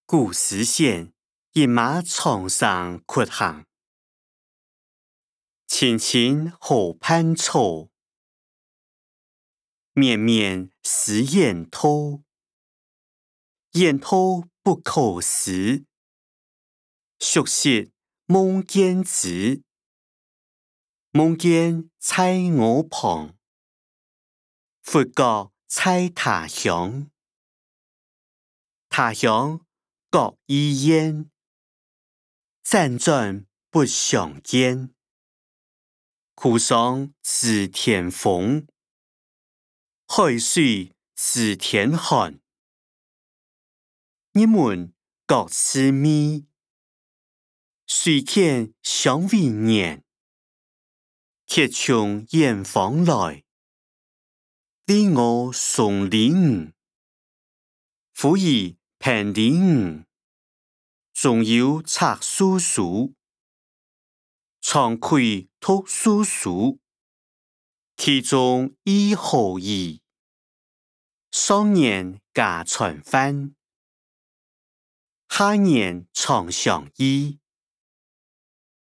古时县一马床上哭行，青青河畔草，绵绵是燕涛。燕涛不可食，学识梦见子。梦见在我旁，佛教在他乡。他乡各一烟，辗转不相见。湖上知天风，海水知天寒。你们各自觅，水天相为念。铁从远方来，离我送林。忽已平林，仲有插叔叔。常愧托叔叔，其中一何意？少年家传饭，下年常相依。